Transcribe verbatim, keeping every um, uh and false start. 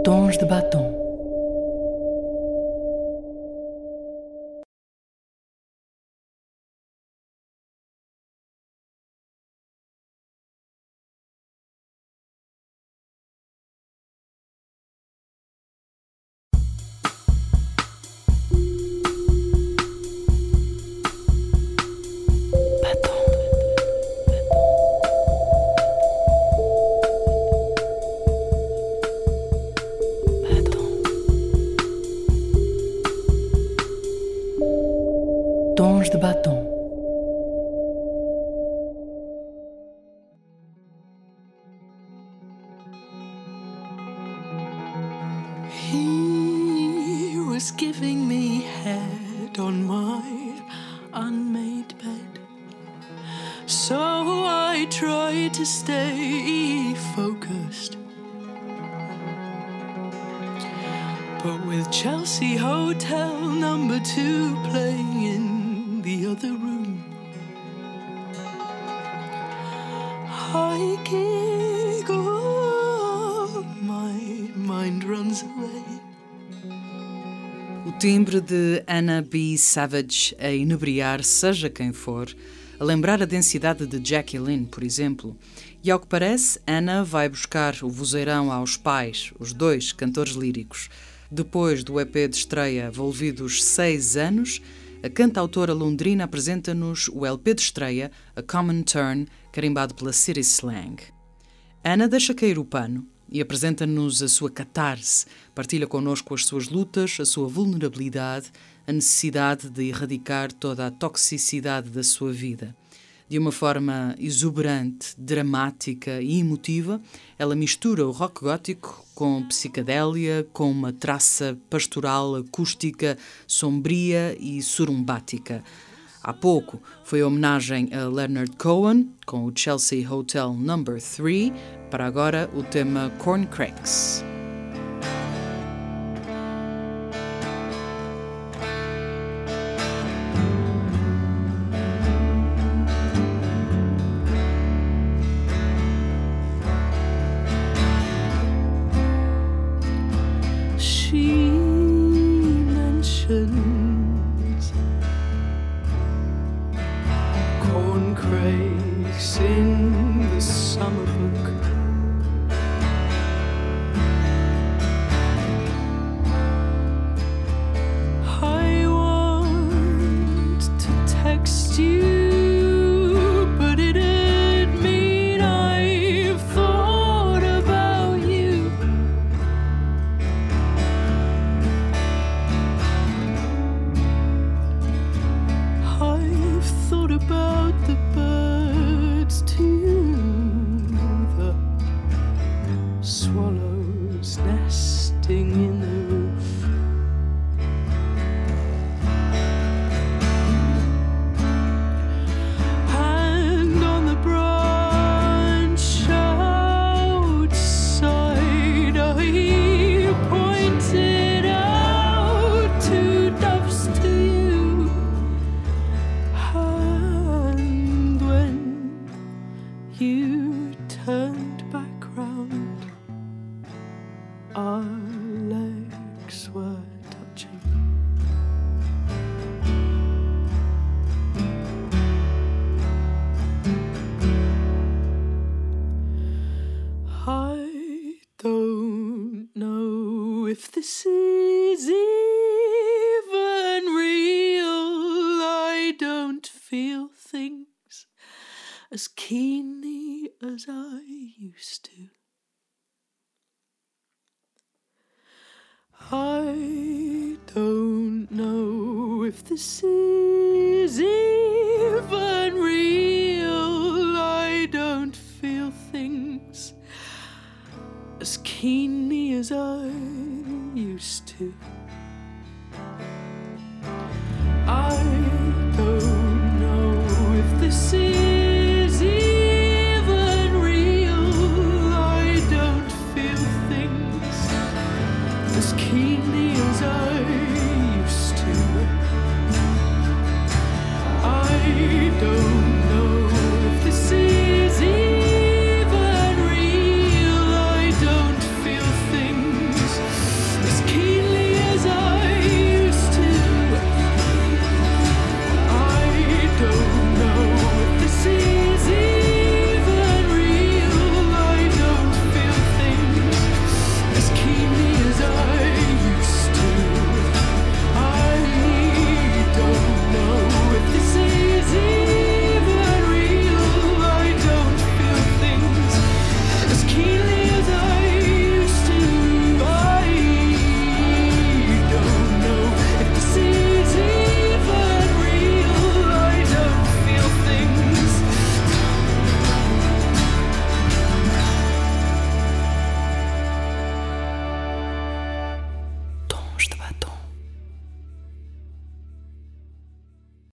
Tons de batom. Tons de batom. He was giving me head on my unmade bed, so I tried to stay focused. But with Chelsea Hotel number two playing in the other room, I giggle, my mind runs away. O timbre de Anna B. Savage a inebriar seja quem for, a lembrar a densidade de Jackie Lynne, por exemplo. E ao que parece, Anna vai buscar o vozeirão aos pais, os dois cantores líricos. Depois do E P de estreia envolvidos seis anos, a cantautora londrina apresenta-nos o L P de estreia, A Common Turn, carimbado pela City Slang. Anna deixa cair o pano e apresenta-nos a sua catarse, partilha connosco as suas lutas, a sua vulnerabilidade, a necessidade de erradicar toda a toxicidade da sua vida. De uma forma exuberante, dramática e emotiva, ela mistura o rock gótico com psicadélia, com uma traça pastoral acústica, sombria e surumbática. Há pouco foi a homenagem a Leonard Cohen com o Chelsea Hotel number three, para agora o tema Corncrakes. She mentions corncrakes in the summer book. I want to text you, but it'd mean I've thought about you. I've thought about the birds too, the swallows nesting in the roof. And on the branch outside I pointed out two doves to you. And when you turned back round, our legs were touching. I don't know if this is even real. I don't feel things as keenly as I used to. I don't know if this is even real. I don't feel things as keenly as I used to.